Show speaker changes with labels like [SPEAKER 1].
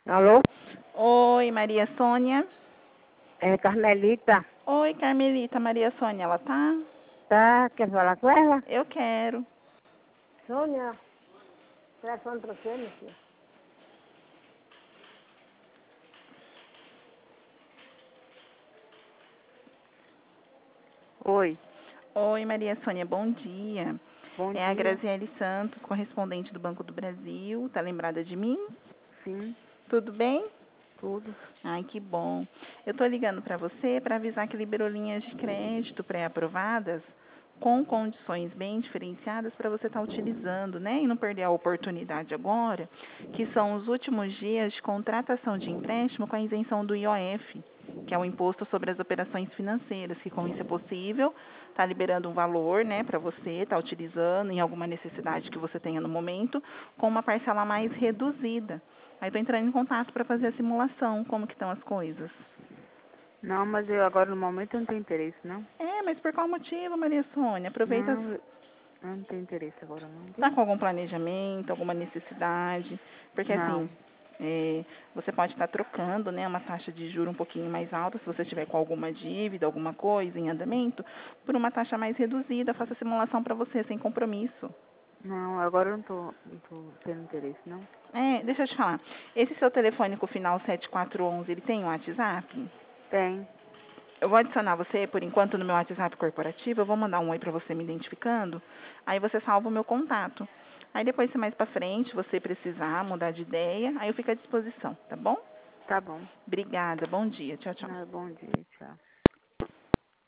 [SPEAKER 1] Alô?
[SPEAKER 2] Oi, Maria Sônia.
[SPEAKER 1] É Carmelita?
[SPEAKER 2] Oi, Carmelita. Maria Sônia, ela tá?
[SPEAKER 1] Tá, quer falar com ela?
[SPEAKER 2] Eu quero.
[SPEAKER 1] Sônia, telefone pra você, minha filha. Oi,
[SPEAKER 2] Oi, Maria Sônia, bom dia.
[SPEAKER 1] bom
[SPEAKER 2] É a
[SPEAKER 1] dia.
[SPEAKER 2] Graziele Santos, correspondente do Banco do Brasil. Tá lembrada de mim?
[SPEAKER 1] Sim,
[SPEAKER 2] Tudo bem?
[SPEAKER 1] tudo.
[SPEAKER 2] Ai, que bom. Eu tô ligando para você para avisar que liberou linhas de crédito pré-aprovadas com condições bem diferenciadas para você estar utilizando, né? E não perder a oportunidade agora, que são os últimos dias de contratação de empréstimo com a isenção do IOF, que é o Imposto sobre as Operações Financeiras, que com isso é possível, está liberando um valor, né, para você estar utilizando em alguma necessidade que você tenha no momento, com uma parcela mais reduzida. Aí estou entrando em contato para fazer a simulação, como que estão as coisas.
[SPEAKER 1] Não, mas eu agora no momento eu não tenho interesse, não.
[SPEAKER 2] É, mas por qual motivo, Maria Sônia? Aproveita,
[SPEAKER 1] Não, eu não tenho interesse agora não,
[SPEAKER 2] está
[SPEAKER 1] viu?
[SPEAKER 2] com algum planejamento, alguma necessidade? Porque assim,
[SPEAKER 1] Não,
[SPEAKER 2] você pode estar trocando, né, uma taxa de juro um pouquinho mais alta, se você tiver com alguma dívida, alguma coisa em andamento, por uma taxa mais reduzida. Faça a simulação para você, sem compromisso.
[SPEAKER 1] não, agora eu não tô tendo interesse, não.
[SPEAKER 2] Deixa eu te falar. Esse seu telefone com o final 7411, ele tem um WhatsApp?
[SPEAKER 1] Tem,
[SPEAKER 2] Eu vou adicionar você, por enquanto, no meu WhatsApp corporativo. Eu vou mandar um oi para você me identificando. Aí você salva o meu contato. Aí depois, se mais para frente, você precisar mudar de ideia, aí eu fico à disposição, tá bom?
[SPEAKER 1] tá bom.
[SPEAKER 2] Obrigada. Bom dia. Tchau, tchau.
[SPEAKER 1] Bom dia, tchau.